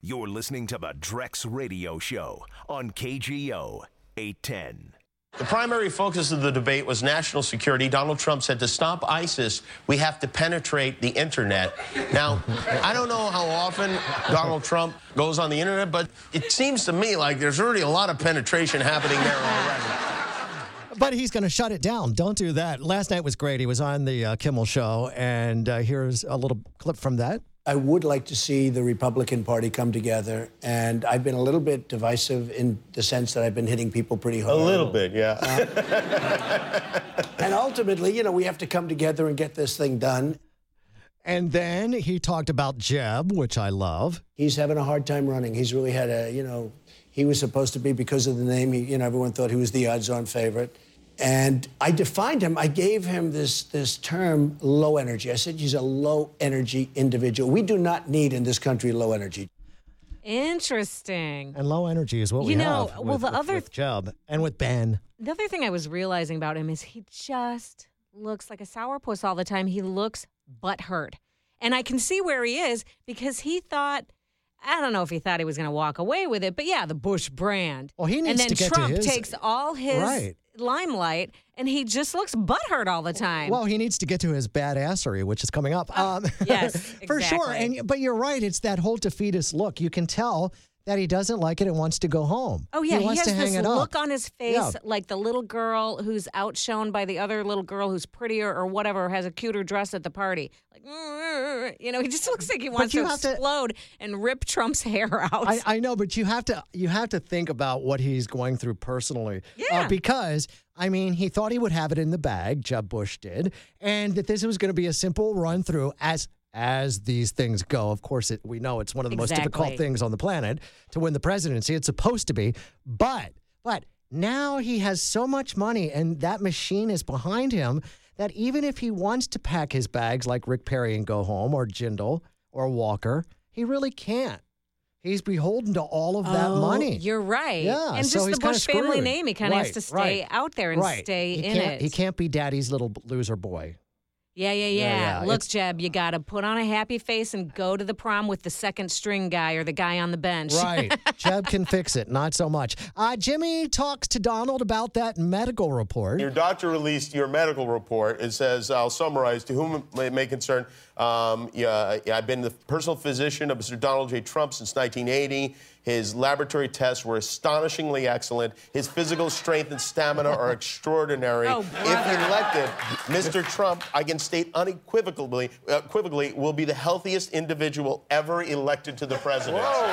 You're listening to the Drex Radio Show on KGO 810. The primary focus of the debate was national security. Donald Trump said to stop ISIS, we have to penetrate the internet. Now, I don't know how often Donald Trump goes on the internet, but it seems to me like there's already a lot of penetration happening there already. But he's going to shut it down. Don't do that. Last night was great. He was on the Kimmel Show, and here's a little clip from that. I would like to see the Republican Party come together, and I've been a little bit divisive in the sense that I've been hitting people pretty hard. A little bit, yeah. And ultimately, we have to come together and get this thing done. And then he talked about Jeb, which I love. He's having a hard time running. He's really had he was supposed to be, because of the name, everyone thought he was the odds-on favorite. And I defined him. I gave him this term, low energy. I said he's a low-energy individual. We do not need in this country low energy. Interesting. And low energy is what we have with Jeb and with Ben. The other thing I was realizing about him is he just looks like a sourpuss all the time. He looks butthurt. And I can see where he is, because he thought, I don't know if he thought he was going to walk away with it, but yeah, the Bush brand. Well, he needs to get to his... And then Trump takes all his limelight, and he just looks butthurt all the time. Well, he needs to get to his badassery, which is coming up. Yes, for exactly. sure. But you're right. It's that whole defeatist look. You can tell that he doesn't like it and wants to go home. Oh, yeah. He wants has to hang this it look up. on his face, like the little girl who's outshone by the other little girl who's prettier or whatever, has a cuter dress at the party. Like, he just looks like he wants to explode and rip Trump's hair out. I know, but you have to think about what he's going through personally. Yeah. Because, he thought he would have it in the bag, Jeb Bush did, and that this was going to be a simple run through as these things go. Of course, we know it's one of the most difficult things on the planet to win the presidency. It's supposed to be. But now he has so much money, and that machine is behind him, that even if he wants to pack his bags like Rick Perry and go home, or Jindal or Walker, he really can't. He's beholden to all of that money. You're right. Yeah, and so just the Bush family name, he kind of has to stay out there and stay in it. He can't be daddy's little loser boy. Yeah. Look, Jeb, you got to put on a happy face and go to the prom with the second string guy or the guy on the bench. Right. Jeb can fix it. Not so much. Jimmy talks to Donald about that medical report. Your doctor released your medical report. It says, I'll summarize, to whom it may concern, I've been the personal physician of Mr. Donald J. Trump since 1980. His laboratory tests were astonishingly excellent. His physical strength and stamina are extraordinary. If elected, Mr. Trump, I can state unequivocally, will be the healthiest individual ever elected to the presidency. Whoa.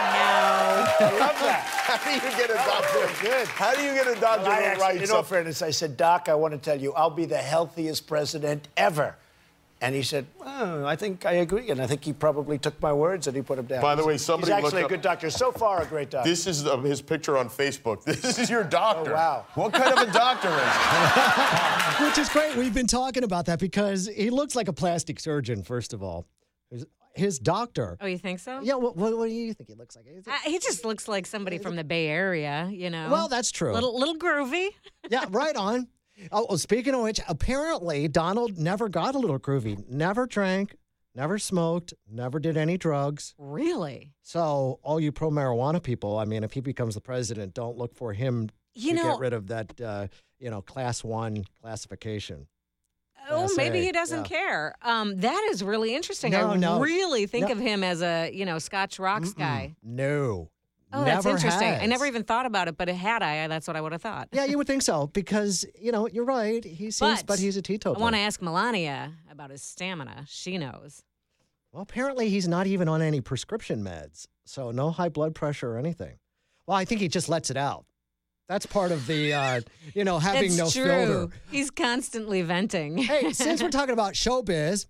I love that. How do you get a doctor? Good. How do you get a doctor to write in all fairness, I said, Doc, I want to tell you, I'll be the healthiest president ever. And he said, I think I agree. And I think he probably took my words and he put them down. By the way, somebody He's actually a good doctor. So far, a great doctor. This is his picture on Facebook. This is your doctor. Oh, wow. What kind of a doctor is he? Which is great. We've been talking about that because he looks like a plastic surgeon, first of all. His doctor. Oh, you think so? Yeah, what do you think he looks like? He just looks like somebody from the Bay Area, Well, that's true. Little groovy. Yeah, right on. Oh, speaking of which, apparently Donald never got a little groovy. Never drank, never smoked, never did any drugs. Really? So all you pro-marijuana people, if he becomes the president, don't look for him to get rid of that, class 1 classification. Oh, maybe he doesn't care. That is really interesting. I really think of him as a, Scotch rocks guy. No. Oh, that's interesting. I never even thought about it, but had I, that's what I would have thought. Yeah, you would think so, because, you're right. He seems, but he's a teetotaler. I want to ask Melania about his stamina. She knows. Well, apparently he's not even on any prescription meds, so no high blood pressure or anything. Well, I think he just lets it out. That's part of the, having no filter. He's constantly venting. Hey, since we're talking about showbiz,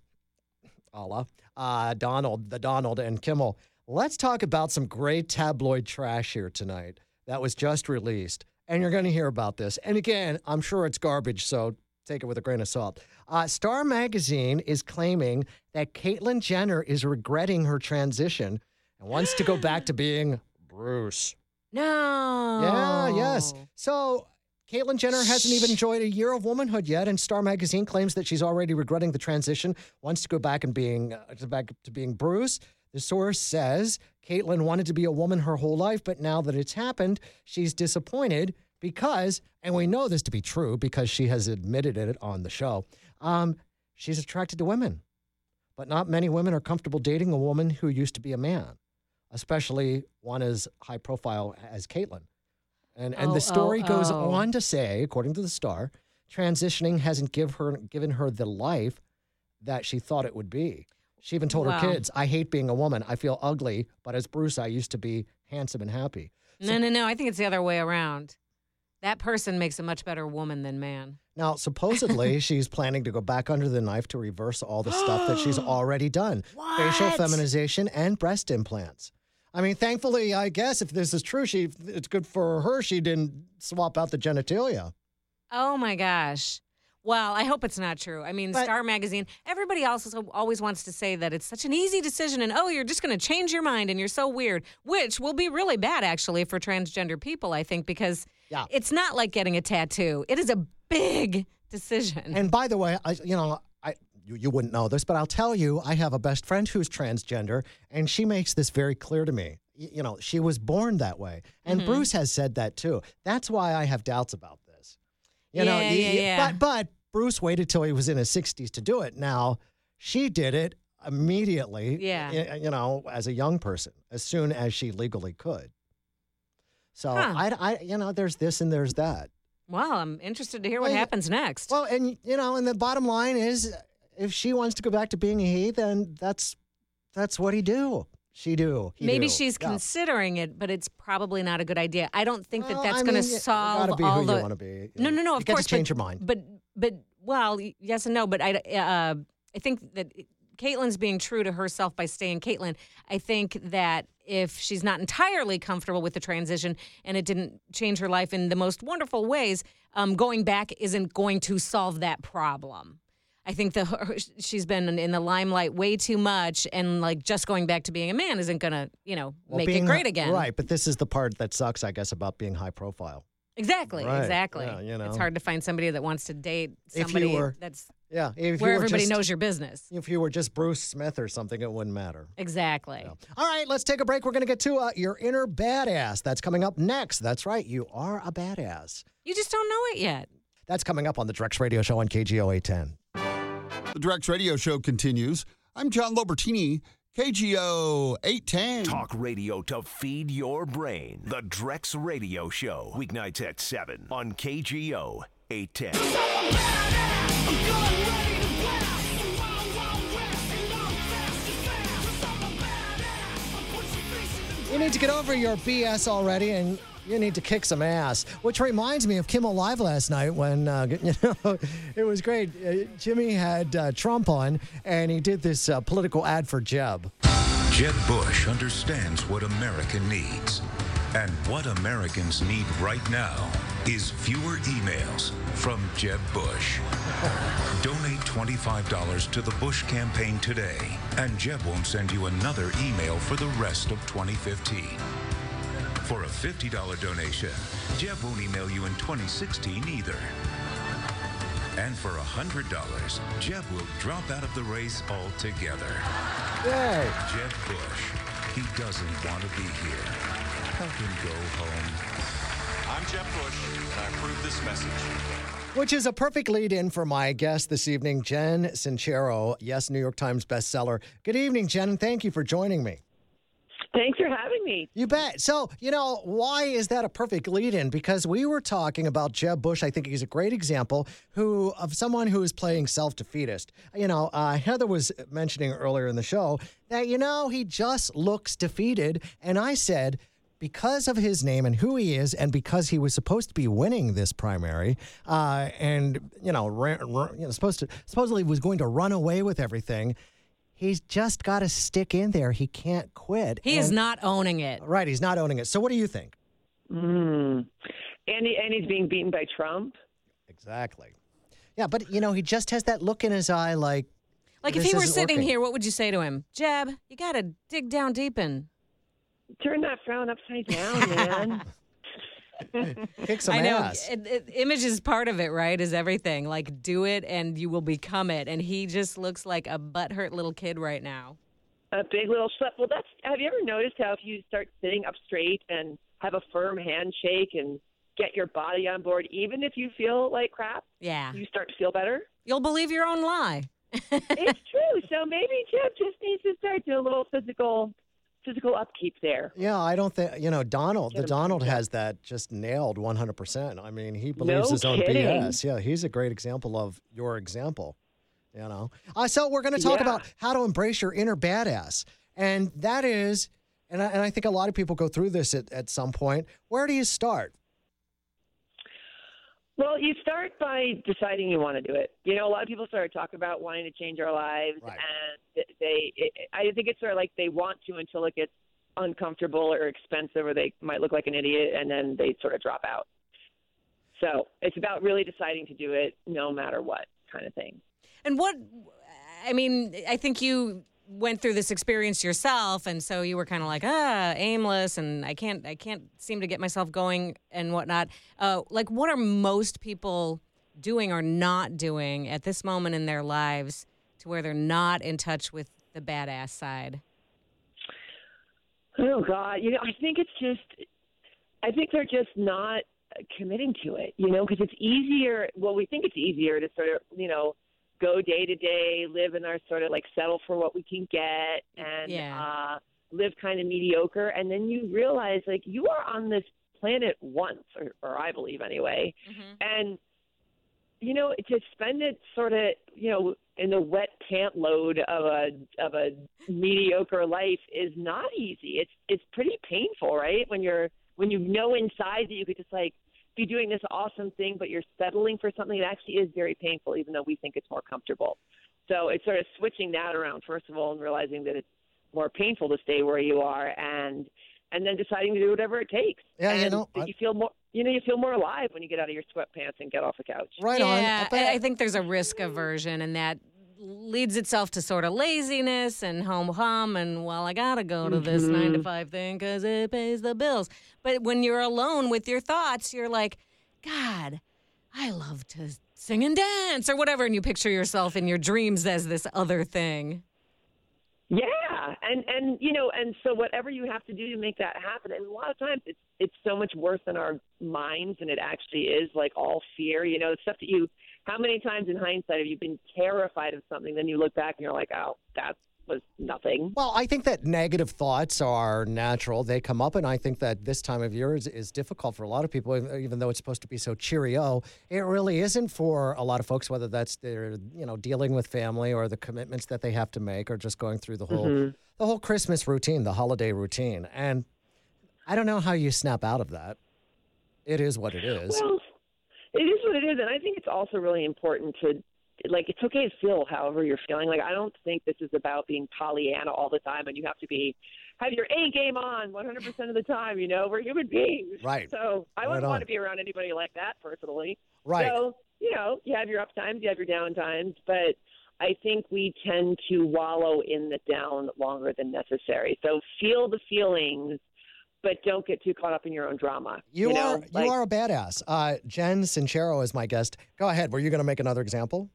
Donald and Kimmel, let's talk about some great tabloid trash here tonight that was just released. And you're going to hear about this. And again, I'm sure it's garbage, so take it with a grain of salt. Star Magazine is claiming that Caitlyn Jenner is regretting her transition and wants to go back to being Bruce. No. Yeah, yes. So Caitlyn Jenner hasn't even enjoyed a year of womanhood yet, and Star Magazine claims that she's already regretting the transition, wants to go back and being back to being Bruce. The source says Caitlyn wanted to be a woman her whole life, but now that it's happened, she's disappointed because, and we know this to be true because she has admitted it on the show, she's attracted to women. But not many women are comfortable dating a woman who used to be a man, especially one as high profile as Caitlyn. And the story goes on to say, according to the Star, transitioning hasn't given her the life that she thought it would be. She even told her kids, I hate being a woman. I feel ugly, but as Bruce, I used to be handsome and happy. So, No. I think it's the other way around. That person makes a much better woman than man. Now, supposedly, she's planning to go back under the knife to reverse all the stuff that she's already done. Facial feminization and breast implants. I mean, thankfully, I guess if this is true, it's good for her she didn't swap out the genitalia. Oh, my gosh. Well, I hope it's not true. I mean, Star Magazine, everybody else always wants to say that it's such an easy decision and, you're just going to change your mind and you're so weird, which will be really bad, actually, for transgender people, I think, because it's not like getting a tattoo. It is a big decision. And by the way, you wouldn't know this, but I'll tell you, I have a best friend who's transgender, and she makes this very clear to me. She was born that way. And Bruce has said that, too. That's why I have doubts about this. But Bruce waited till he was in his 60s to do it. Now, she did it immediately, as a young person, as soon as she legally could. So, there's this and there's that. Well, I'm interested to hear what happens next. Well, and the bottom line is, if she wants to go back to being a he, then that's what he do. Maybe she's considering it, but it's probably not a good idea. I don't think that's going to solve all the. You gotta be who you want to be. No. Of course, to change your mind. But well, yes and no. But I think that Caitlyn's being true to herself by staying Caitlyn. I think that if she's not entirely comfortable with the transition and it didn't change her life in the most wonderful ways, going back isn't going to solve that problem. I think she's been in the limelight way too much, and just going back to being a man isn't going to, make it great again. Right, but this is the part that sucks, I guess, about being high profile. Exactly. Yeah, It's hard to find somebody that wants to date somebody that's if where everybody knows your business. If you were just Bruce Smith or something, it wouldn't matter. Exactly. Yeah. All right, let's take a break. We're going to get to your inner badass. That's coming up next. That's right, you are a badass. You just don't know it yet. That's coming up on the Drex Radio Show on KGO 810. The Drex Radio Show continues. I'm John Lobertini, KGO 810. Talk radio to feed your brain. The Drex Radio Show. Weeknights at 7 on KGO 810. You need to get over your BS already, and you need to kick some ass. Which reminds me of Kimmel Live last night when, it was great. Jimmy had Trump on, and he did this political ad for Jeb. Jeb Bush understands what America needs. And what Americans need right now is fewer emails from Jeb Bush. Donate $25 to the Bush campaign today, and Jeb won't send you another email for the rest of 2015. For a $50 donation, Jeb won't email you in 2016 either. And for $100, Jeb will drop out of the race altogether. Yay. Jeb Bush, he doesn't want to be here. Help him go home. I'm Jeb Bush, and I approve this message. Which is a perfect lead-in for my guest this evening, Jen Sincero. Yes, New York Times bestseller. Good evening, Jen, and thank you for joining me. Thanks for having me. You bet. So, why is that a perfect lead-in? Because we were talking about Jeb Bush. I think he's a great example of someone who is playing self-defeatist. Heather was mentioning earlier in the show that, he just looks defeated. And I said, because of his name and who he is, and because he was supposed to be winning this primary, supposedly was going to run away with everything, he's just got to stick in there. He can't quit. He is not owning it. Right, he's not owning it. So what do you think? And he's being beaten by Trump? Exactly. Yeah, but, he just has that look in his eye like if he were sitting here, what would you say to him? Jeb, you got to dig down deep and... Turn that frown upside down, man. Kick some ass. Image is part of it, right? Is everything. Do it and you will become it. And he just looks like a butthurt little kid right now. A big little schlep. Well, have you ever noticed how if you start sitting up straight and have a firm handshake and get your body on board, even if you feel like crap, you start to feel better? You'll believe your own lie. It's true. So maybe Jeff just needs to start doing a little physical upkeep there. Yeah, I don't think, Donald has that just nailed 100%. I mean, he believes his own BS. Yeah, he's a great example of your example, So we're going to talk about how to embrace your inner badass. And that is, and I think a lot of people go through this at some point. Where do you start? Well, you start by deciding you want to do it. A lot of people start to talk about wanting to change our lives, right. And I think it's sort of like they want to until it gets uncomfortable or expensive, or they might look like an idiot, and then they sort of drop out. So it's about really deciding to do it no matter what kind of thing. And I think you went through this experience yourself, and so you were kind of like, aimless, and I can't seem to get myself going and whatnot. What are most people doing or not doing at this moment in their lives to where they're not in touch with the badass side? Oh God, I think they're just not committing to it, because it's easier. Well, we think it's easier to sort of, go day to day, live in our sort of settle for what we can get and live kind of mediocre. And then you realize you are on this planet once, or I believe anyway. Mm-hmm. And, to spend it sort of, in the wet pant load of a mediocre life is not easy. It's pretty painful, right? When you know inside that you could just be doing this awesome thing, but you're settling for something that actually is very painful, even though we think it's more comfortable. So it's sort of switching that around, first of all, and realizing that it's more painful to stay where you are, and then deciding to do whatever it takes. Yeah, and you feel more, you feel more alive when you get out of your sweatpants and get off the couch. Right on. Yeah, I think there's a risk aversion, and that leads itself to sort of laziness and hum, and I gotta go to this 9-to-5 thing because it pays the bills. But when you're alone with your thoughts, you're like, God, I love to sing and dance or whatever, and you picture yourself in your dreams as this other thing. Yeah, and so whatever you have to do to make that happen, and a lot of times it's so much worse in our minds than it actually is, all fear, the stuff that how many times in hindsight have you been terrified of something, then you look back and you're like, oh, that was nothing. Well, I think that negative thoughts are natural. They come up, and I think that this time of year is difficult for a lot of people, even though it's supposed to be so cheerio. It really isn't for a lot of folks, whether that's they're dealing with family or the commitments that they have to make, or just going through the whole Christmas routine, the holiday routine. And I don't know how you snap out of that. It is what it is. Well, it is what it is, and I think it's also really important to it's okay to feel however you're feeling. I don't think this is about being Pollyanna all the time, and you have to have your A game on 100% of the time. We're human beings, right? So I wouldn't want to be around anybody like that personally, right? So you have your up times, you have your down times, but I think we tend to wallow in the down longer than necessary. So feel the feelings, but don't get too caught up in your own drama. You are a badass. Jen Sincero is my guest. Go ahead. Were you going to make another example?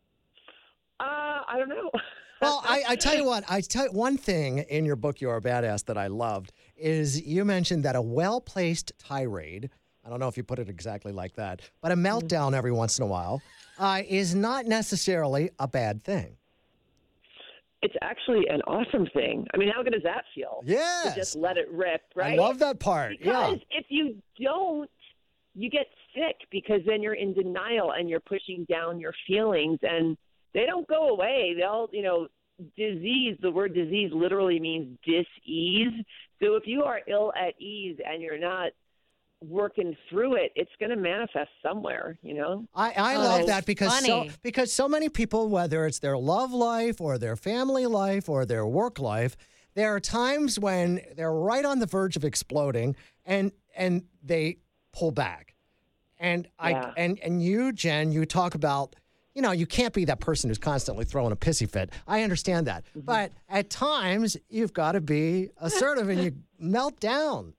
I don't know. Well, I tell you what. One thing in your book, You're a Badass, that I loved is you mentioned that a well-placed tirade, I don't know if you put it exactly like that, but a meltdown every once in a while is not necessarily a bad thing. It's actually an awesome thing. I mean, how good does that feel? Yes. To just let it rip, right? I love that part. Because if you don't, you get sick, because then you're in denial and you're pushing down your feelings, and they don't go away. They'll, disease, the word disease literally means dis-ease. So if you are ill at ease and you're not working through it, it's going to manifest somewhere, I love that because so many people, whether it's their love life or their family life or their work life, there are times when they're right on the verge of exploding and they pull back. And and you, Jen, you talk about, you can't be that person who's constantly throwing a pissy fit. I understand that. Mm-hmm. But at times, you've got to be assertive and you melt down.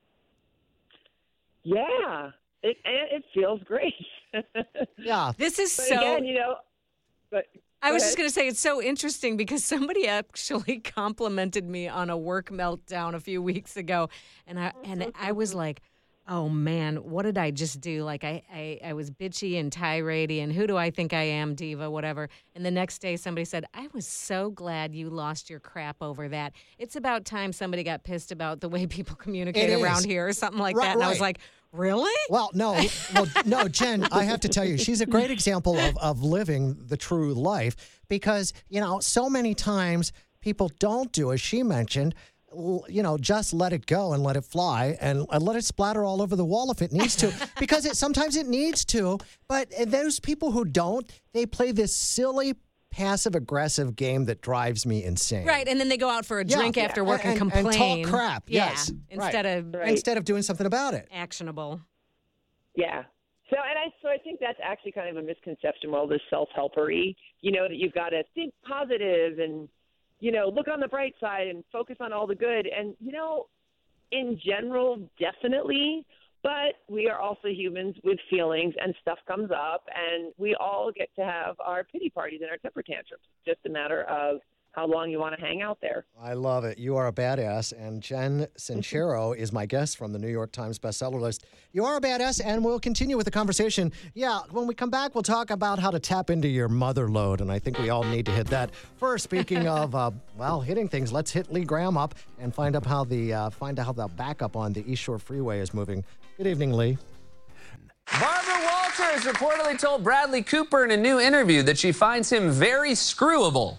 Yeah, it feels great. Yeah. This is but so... Again, but I was just going to say it's so interesting because somebody actually complimented me on a work meltdown a few weeks ago, and I was like, oh man, what did I just do? Like I was bitchy and tirade and who do I think I am, diva, whatever. And the next day somebody said, I was so glad you lost your crap over that. It's about time somebody got pissed about the way people communicate around here or something like that. And I was like, really? Well, no, Jen, I have to tell you, she's a great example of living the true life because, so many times people don't do, as she mentioned, just let it go and let it fly and let it splatter all over the wall if it needs to, because sometimes it needs to. But those people who don't, they play this silly passive-aggressive game that drives me insane. Right, and then they go out for a drink after work and complain. And talk crap, yeah, yes. Instead of doing something about it. Actionable. Yeah. So I think that's actually kind of a misconception, all this self-helpery, that you've got to think positive and, look on the bright side and focus on all the good. And, in general, definitely. But we are also humans with feelings and stuff comes up and we all get to have our pity parties and our temper tantrums. It's just a matter of how long you want to hang out there. I love it. You are a badass. And Jen Sincero is my guest from the New York Times bestseller list. You are a badass, and we'll continue with the conversation. Yeah, when we come back, we'll talk about how to tap into your mother load, and I think we all need to hit that. First, speaking of, hitting things, let's hit Lee Graham up and find out how the backup on the East Shore Freeway is moving. Good evening, Lee. Barbara Walters reportedly told Bradley Cooper in a new interview that she finds him very screwable.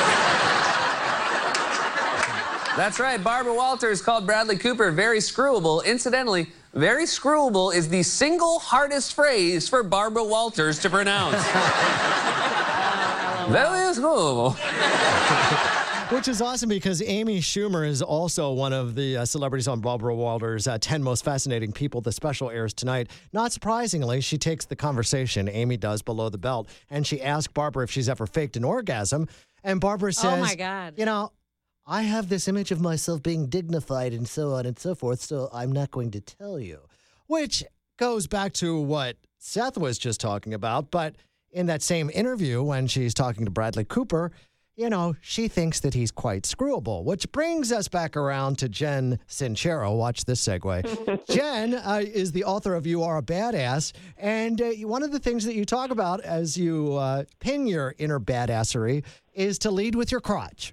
That's right, Barbara Walters called Bradley Cooper very screwable. Incidentally, very screwable is the single hardest phrase for Barbara Walters to pronounce. Very screwable. Which is awesome because Amy Schumer is also one of the celebrities on Barbara Walters' 10 Most Fascinating People. The special airs tonight. Not surprisingly, she takes the conversation, Amy does, below the belt, and she asks Barbara if she's ever faked an orgasm. And Barbara says, oh my God. I have this image of myself being dignified and so on and so forth, so I'm not going to tell you. Which goes back to what Seth was just talking about, but in that same interview when she's talking to Bradley Cooper, she thinks that he's quite screwable, which brings us back around to Jen Sincero. Watch this segue. Jen is the author of You Are a Badass, and one of the things that you talk about as you pin your inner badassery is to lead with your crotch.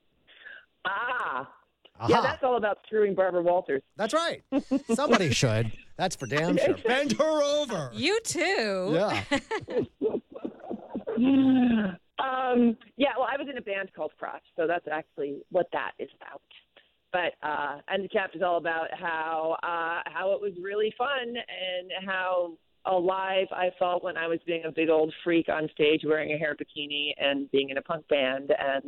Yeah, that's all about screwing Barbara Walters. That's right. Somebody should. That's for damn sure. Bend her over. You too. Yeah. Well, I was in a band called Crotch, so that's actually what that is about. But and the chapter's all about how it was really fun and how alive I felt when I was being a big old freak on stage wearing a hair bikini and being in a punk band, and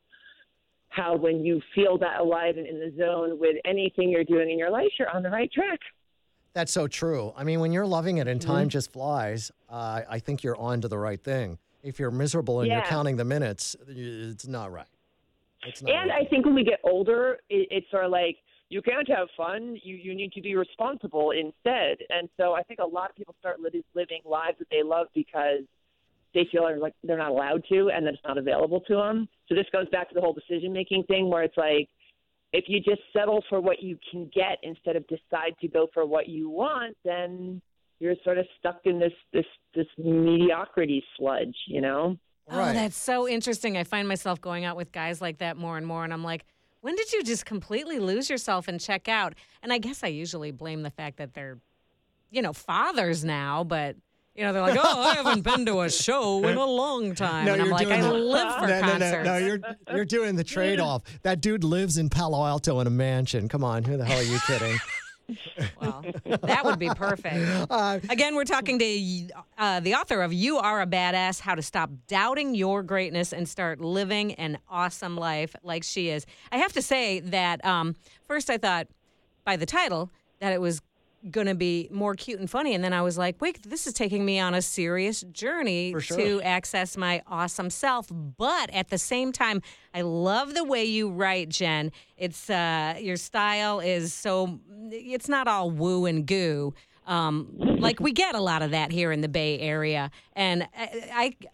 how when you feel that alive and in the zone with anything you're doing in your life, you're on the right track. That's so true. I mean, when you're loving it and time just flies, I think you're on to the right thing. If you're miserable and you're counting the minutes, it's not right. It's not right. I think when we get older, it's sort of like, you can't have fun. You need to be responsible instead. And so I think a lot of people start living lives that they love because they feel like they're not allowed to and that it's not available to them. So this goes back to the whole decision-making thing where it's like, if you just settle for what you can get instead of decide to go for what you want, then you're sort of stuck in this mediocrity sludge, Right. Oh, that's so interesting. I find myself going out with guys like that more and more, and I'm like, when did you just completely lose yourself and check out? And I guess I usually blame the fact that they're, fathers now, but... they're like, oh, I haven't been to a show in a long time. No, and I'm like, I live for concerts. No, you're doing the trade-off. That dude lives in Palo Alto in a mansion. Come on, who the hell are you kidding? Well, that would be perfect. Again, we're talking to the author of You Are a Badass, How to Stop Doubting Your Greatness and Start Living an Awesome Life like she is. I have to say that first I thought by the title that it was going to be more cute and funny. And then I was like, wait, this is taking me on a serious journey to access my awesome self. But at the same time, I love the way you write, Jen. It's your style is so, it's not all woo and goo. Like we get a lot of that here in the Bay Area. And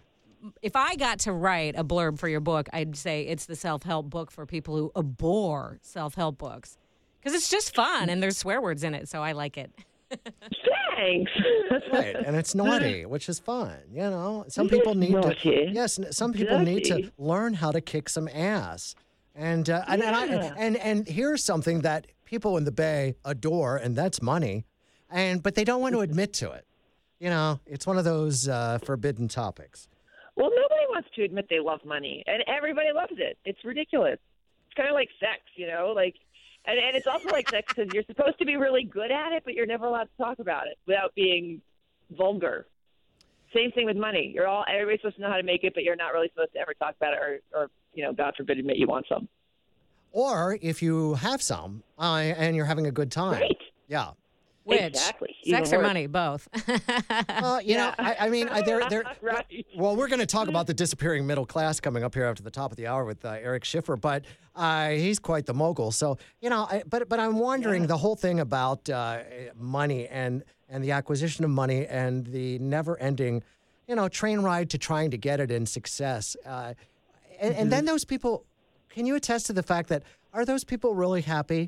if I got to write a blurb for your book, I'd say it's the self-help book for people who abhor self-help books. Because it's just fun, and there's swear words in it, so I like it. Thanks. Right, and it's naughty, which is fun. You know, some people need to. Yes, some people need to learn how to kick some ass. And and here's something that people in the Bay adore, and that's money, but they don't want to admit to it. You know, it's one of those forbidden topics. Well, nobody wants to admit they love money, and everybody loves it. It's ridiculous. It's kind of like sex, you know, like. And it's also like sex because you're supposed to be really good at it, but you're never allowed to talk about it without being vulgar. Same thing with money. Everybody's supposed to know how to make it, but you're not really supposed to ever talk about it or God forbid, admit you want some. Or if you have some and you're having a good time. Right. Yeah. Which, exactly. Sex or money, both. You know, I mean, right. Well, we're going to talk about the disappearing middle class coming up here after the top of the hour with Eric Schiffer, but he's quite the mogul. So, you know, but I'm wondering the whole thing about money and the acquisition of money and the never-ending, you know, train ride to trying to get it in success. And then those people, can you attest to the fact that, are those people really happy?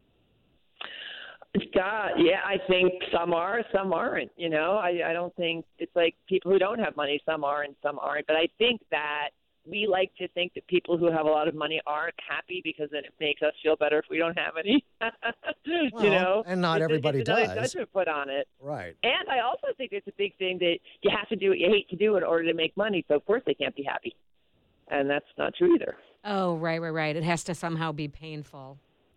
God, yeah, I think some are, some aren't. You know, I don't think it's like people who don't have money, some are and some aren't. But I think that we like to think that people who have a lot of money aren't happy because then it makes us feel better if we don't have any. Well, you know, and not everybody it's does. Judgment put on it, right? And I also think it's a big thing that you have to do what you hate to do in order to make money. So of course they can't be happy, and that's not true either. Oh, right. It has to somehow be painful.